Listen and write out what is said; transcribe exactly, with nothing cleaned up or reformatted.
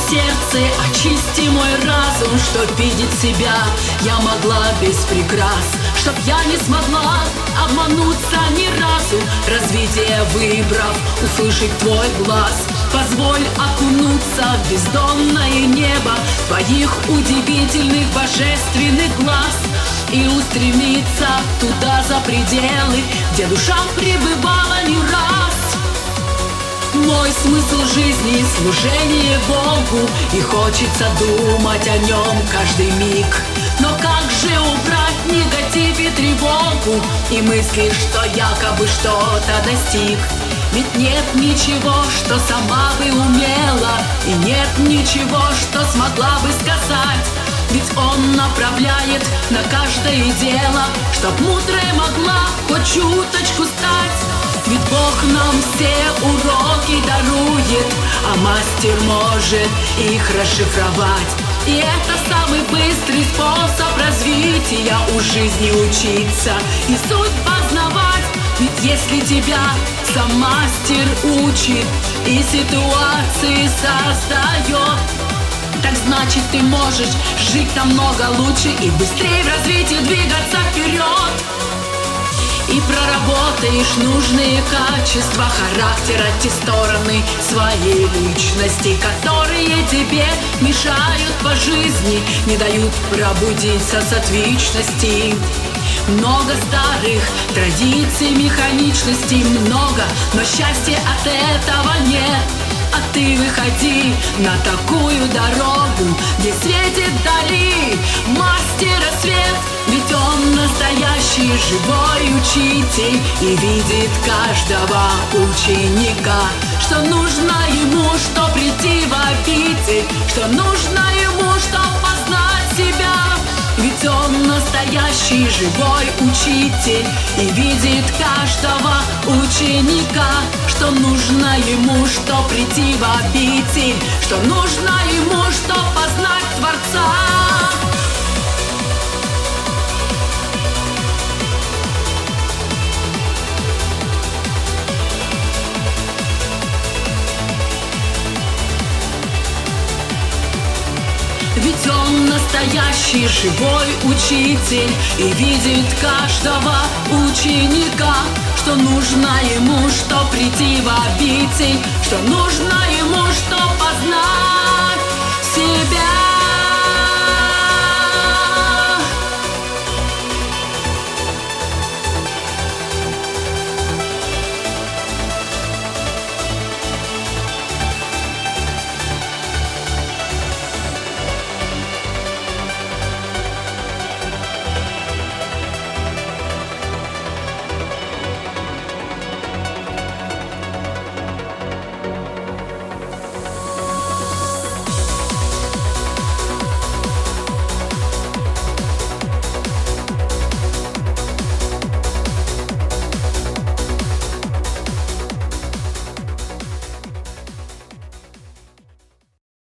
сердце, очисти мой разум, чтоб видеть себя я могла без прикрас, чтоб я не смогла обмануться ни разу, развитие выбрав, услышать твой глаз. Позволь окунуться в бездонное небо твоих удивительных божественных глаз и устремиться туда за пределы, где душа пребывала не раз. Мой смысл жизни — служение Богу, и хочется думать о нем каждый миг. Но как же убрать негатив и тревогу и мысли, что якобы что-то достиг? Ведь нет ничего, что сама бы умела, и нет ничего, что смогла бы сказать. Ведь Он направляет на каждое дело, чтоб мудрая могла хоть чуточку стать. Ведь Бог нам все уроки дарует, а мастер может их расшифровать. И это самый быстрый способ развития у жизни — учиться и суть познавать. Ведь если тебя сам мастер учит и ситуации создает, так значит ты можешь жить намного лучше и быстрее в развитии двигаться вперед. И проработаешь нужные качества характера, те стороны своей личности, которые тебе мешают по жизни, не дают пробудиться с отличности. Много старых традиций, механичности много, но счастья от этого нет. А ты выходи на такую дорогу, где светит вдали мастера свет. Ведь он настоящий живой учитель и видит каждого ученика. Что нужно ему, что прийти в обитель, что нужно ему, чтоб познать себя. Ведь он настоящий живой учитель и видит каждого ученика. Что нужно ему, что прийти в обитель, что нужно ему, чтоб познать Творца. Ведь он настоящий живой учитель и видит каждого ученика. Что нужно ему, что прийти в обитель, что нужно ему, что познать себя.